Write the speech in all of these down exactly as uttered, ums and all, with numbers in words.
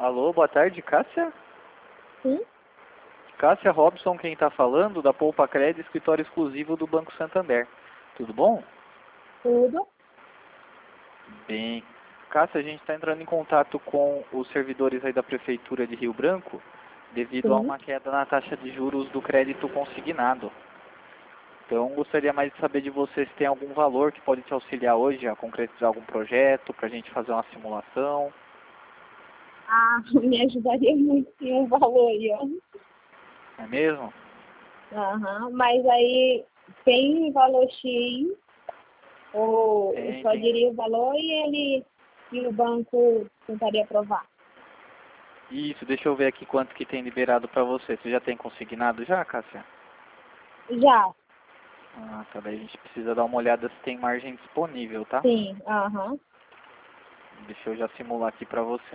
Alô, boa tarde, Cássia? Sim? Cássia Robson, quem está falando, da Poupa Cred, escritório exclusivo do Banco Santander. Tudo bom? Tudo? Bem. Cássia, a gente está entrando em contato com os servidores aí da Prefeitura de Rio Branco, devido a Sim. uma queda na taxa de juros do crédito consignado. Então, gostaria mais de saber de você se tem algum valor que pode te auxiliar hoje a concretizar algum projeto, para a gente fazer uma simulação. Ah, me ajudaria muito sim o valor aí, ó. Não é mesmo? Aham, mas aí tem valor X, ou eu Tem, só tem. diria o valor e ele e o banco tentaria aprovar? Isso, deixa eu ver aqui quanto que tem liberado para você. Você já tem consignado já, Cássia? Já, Ah, tá. Daí a gente precisa dar uma olhada se tem margem disponível, tá? sim, aham. Deixa eu já simular aqui para você.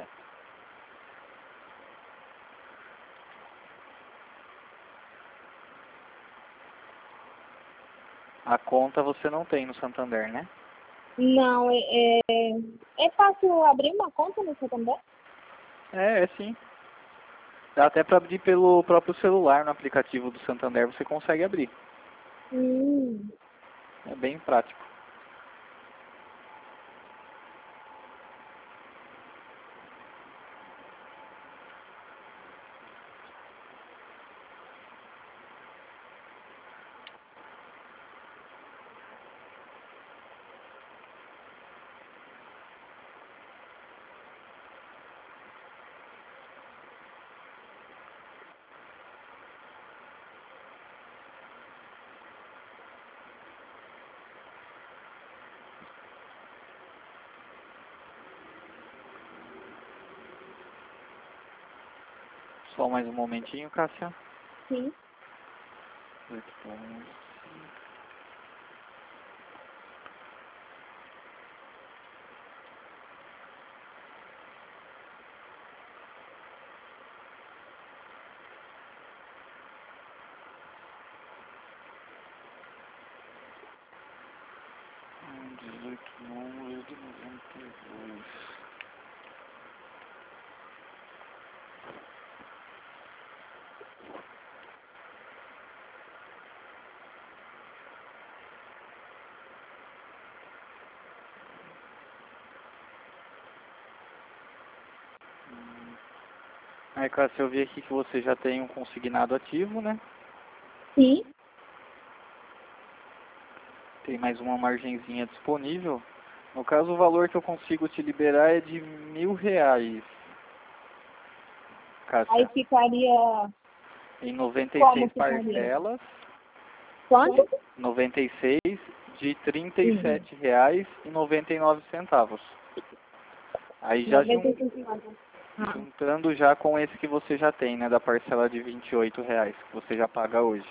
A conta você não tem no Santander, né? Não, é, é, é fácil abrir uma conta no Santander? É, é sim. Dá até para abrir pelo próprio celular no aplicativo do Santander, você consegue abrir. Hum. É bem prático. Só mais um momentinho, Cássia. Sim. dezoito números de noventa e dois. Aí, Cássia, eu vi aqui que você já tem um consignado ativo, né? Sim. Tem mais uma margenzinha disponível. No caso, o valor que eu consigo te liberar é de mil reais, Aí Cássia. ficaria, Em noventa e como seis ficaria? parcelas, Quanto? noventa e seis de trinta e Sim. sete reais e noventa e nove centavos. Aí já noventa jun- e cinco centavos. Ah. juntando já com esse que você já tem, né, da parcela de vinte e oito reais, que você já paga hoje.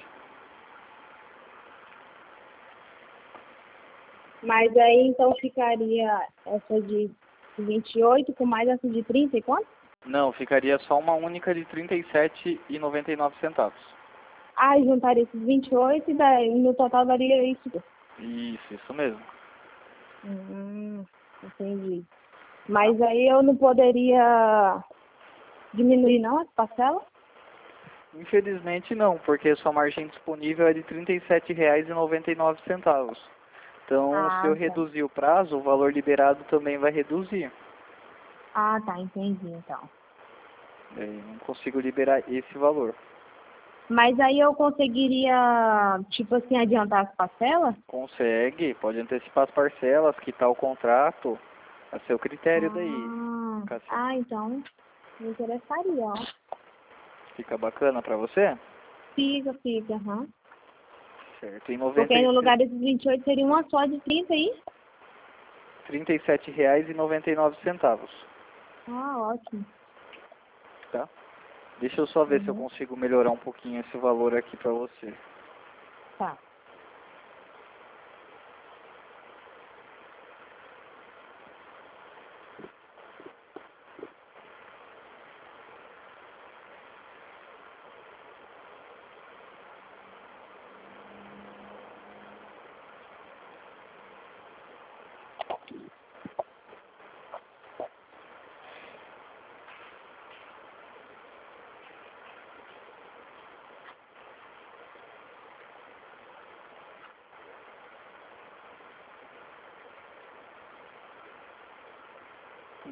Mas aí então ficaria essa de vinte e oito com mais essa de trinta e quanto? Não, ficaria só uma única de trinta e sete reais e noventa e nove centavos. Ah, juntaria esses vinte e oito e daí, no total daria isso. Isso, isso mesmo. Hum, entendi. Mas aí eu não poderia diminuir não as parcelas? Infelizmente não, porque sua margem disponível é de trinta e sete reais e noventa e nove centavos. Então, se eu Ah, tá. reduzir o prazo, o valor liberado também vai reduzir. Ah, tá, entendi então. Eu não consigo liberar esse valor. Mas aí eu conseguiria, tipo assim, adiantar as parcelas? Consegue, pode antecipar as parcelas, quitar o contrato, a seu critério daí, Ah, Cássia. ah então me interessaria, ó. Fica bacana pra você? Fica, fica, aham. Certo, em Porque noventa aí e no seis, lugar desses vinte e oito seria uma só de trinta aí? trinta e sete reais e noventa e nove centavos, Ah, ótimo. tá? Deixa eu só ver se eu Uhum. consigo melhorar um pouquinho esse valor aqui pra você. Tá.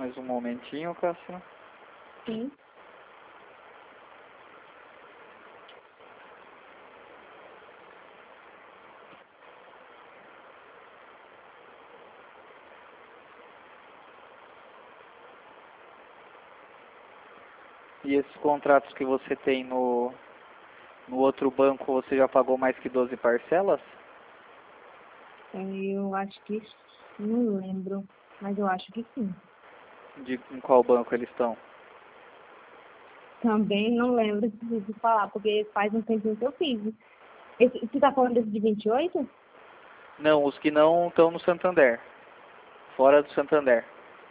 mais um momentinho, Cássia. Sim. E esses contratos que você tem no, no outro banco, você já pagou mais que doze parcelas? Eu acho que não lembro, mas eu acho que sim. De em qual banco eles estão? Também não lembro de, de falar, porque faz um tempinho que eu fiz. Esse, você tá falando desse de vinte e oito? Não, os que não estão no Santander. Fora do Santander.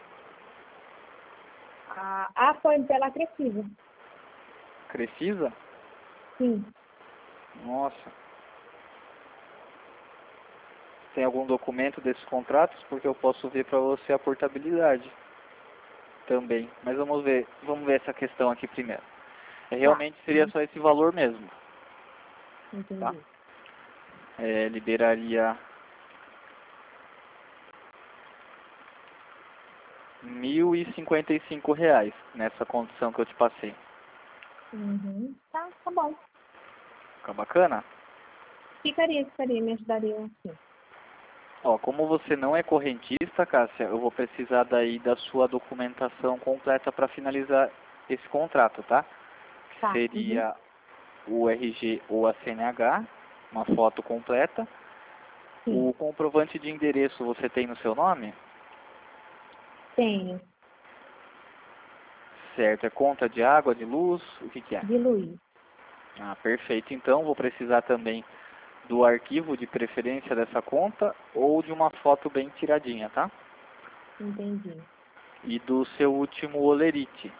Ah, ah, foi pela Crescisa. Precisa? Sim. Nossa. Tem algum documento desses contratos? Porque eu posso ver para você a portabilidade também. Mas vamos ver, vamos ver essa questão aqui primeiro. É, realmente Tá. seria só esse valor mesmo. Entendi. Tá? É, liberaria mil e cinquenta e cinco reais nessa condição que eu te passei. Uhum. Tá, tá bom. Fica bacana? Ficaria, ficaria, me ajudaria sim. Ó, como você não é correntista, Cássia, eu vou precisar daí da sua documentação completa para finalizar esse contrato, tá? Tá. Seria o R G ou a C N H, uma foto completa. Uhum. O Sim. comprovante de endereço você tem no seu nome? Tenho. Certo, é conta de água, de luz, o que que é? De Luiz. Ah, perfeito. Então, vou precisar também do arquivo de preferência dessa conta ou de uma foto bem tiradinha, tá? Entendi. E do seu último olerite.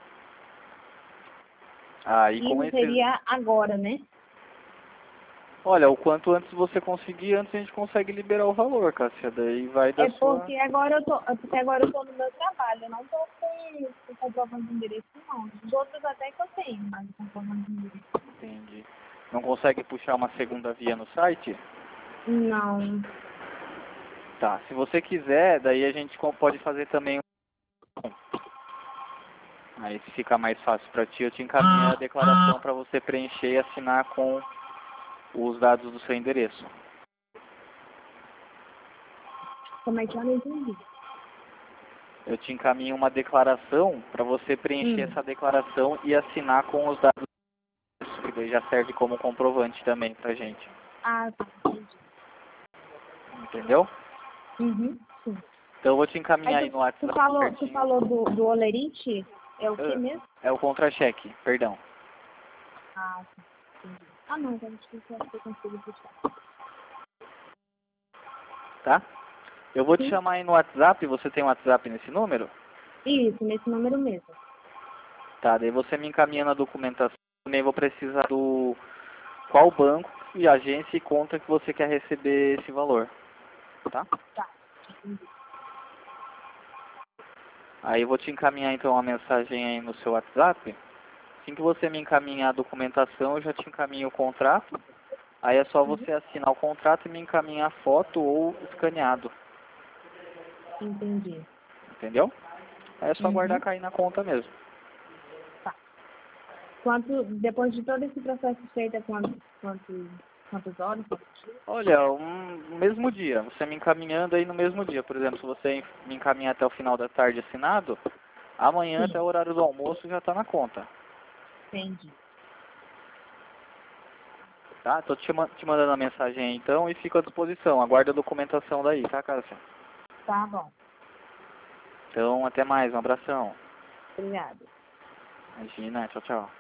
Aí com Isso esses... seria agora, né? Olha, o quanto antes você conseguir, antes a gente consegue liberar o valor, Cássia. Daí vai da É sua... porque agora eu tô, é porque agora eu tô no meu trabalho, eu não tô com com comprovante de endereço não. Os outros até que eu tenho, mas o comprovante de endereço. Entendi. Não consegue puxar uma segunda via no site? Não. Tá, se você quiser, daí a gente co- pode fazer também um... Aí se fica mais fácil para ti, eu te encaminho a declaração para você preencher e assinar com os dados do seu endereço. Como é que eu não entendi? Eu te encaminho uma declaração para você preencher Hum. essa declaração e assinar com os dados, que daí já serve como comprovante também pra gente. Ah, tá. Entendi. Entendeu? Uhum, sim. Então eu vou te encaminhar Aí aí tu, no tu WhatsApp falou, tu certinho. falou do, do olerite? É o que Ah, mesmo? é o contra-cheque, perdão. Ah, tá. Entendi. Ah, não, então acho que eu eu consigo puxar. Tá? Eu vou te Sim. chamar aí no WhatsApp, você tem um WhatsApp nesse número? Isso, nesse número mesmo. Tá, daí você me encaminha na documentação. Também vou precisar do qual banco e agência e conta que você quer receber esse valor. Tá? Tá. Entendi. Aí eu vou te encaminhar então uma mensagem aí no seu WhatsApp. Assim que você me encaminhar a documentação, eu já te encaminho o contrato. Aí é só Uhum. você assinar o contrato e me encaminhar a foto ou escaneado. Entendi. Entendeu? Aí é só guardar Uhum. cair na conta mesmo. Tá. Quanto, depois de todo esse processo feito, é quanto, quanto, quantas horas? Quantos dias? Olha, um, no mesmo dia, você me encaminhando aí no mesmo dia. Por exemplo, se você me encaminhar até o final da tarde assinado, amanhã até Sim. o horário do almoço já está na conta. Entendi. Tá? Tô te, ma- te mandando a mensagem aí então e fico à disposição. Aguarda a documentação daí, tá, Cássia? Tá bom. Então, até mais. Um abração. Obrigada. Imagina. Tchau, tchau.